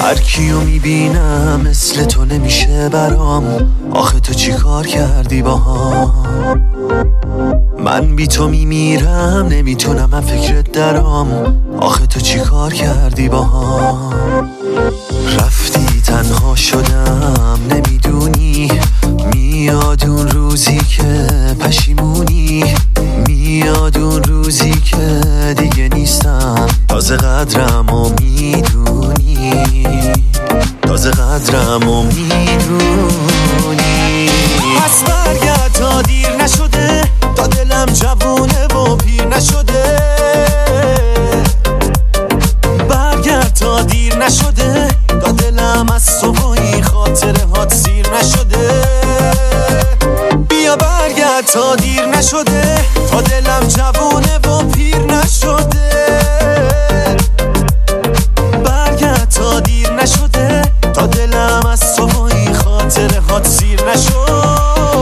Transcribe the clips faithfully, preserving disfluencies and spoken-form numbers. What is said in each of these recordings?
هر کیو میبینم مثل تو نمیشه برام. آخه تو چی کار کردی با هم؟ من بی تو میمیرم نمیتونم من فکرت درام. آخه تو چی کار کردی با هم؟ رفتی تنها شدم نمیدونی. میاد اون روزی که پشیمونی. میاد اون روزی که دیگه نیستم. تازه قدرمو میدونی. تازه قدرمو میدونی. پس برگرد تا دیر نشده. تا دلم جوونه و پیر نشده. برگرد تا دیر نشده. تا دلم از تو با این خاطره هات سیر نشده. بیا برگرد تا دیر نشده. تا دلم جوونه و پیر نشده. برگرد تا دیر نشده. تا دلم از تو با این خاطره هات سیر نشده.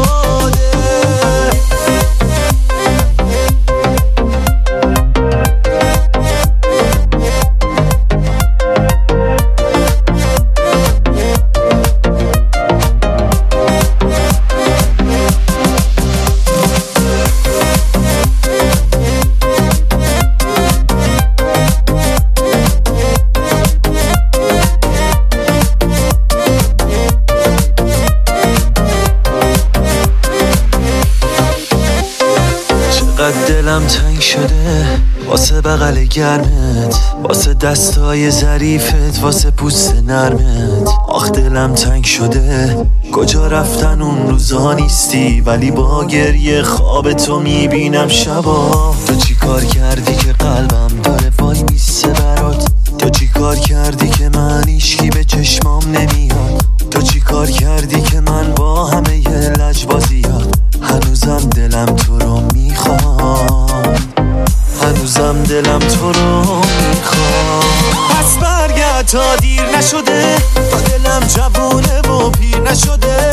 دلم تنگ شده واسه بغل گرمت. واسه دستای ظریفت. واسه پوست نرمت. آخ دلم تنگ شده. کجا رفتن اون روزا نیستی. ولی با گریه خواب تو میبینم شبا. تو چی کار کردی که قلبم داره وای میسه برات؟ تو چی کار کردی که من هیچکی به چشمام نمیاد؟ تو چی کار کردی که من با همه یه لجبازیات هنوزم دلم تو رو میخوام. هنوزم دلم تو رو میخوام. پس برگرد تا دیر نشده. تا دلم جوونه و پیر نشده.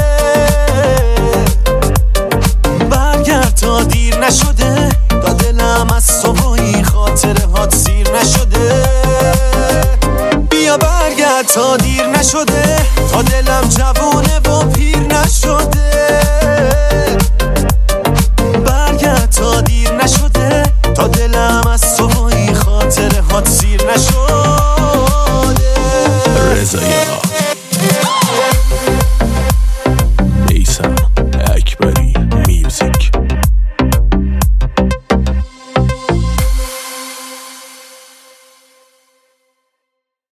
برگرد تا دیر نشده. تا دلم از تو با این خاطره هات سیر نشده. بیا برگرد تا دیر نشده. تا دلم جوونه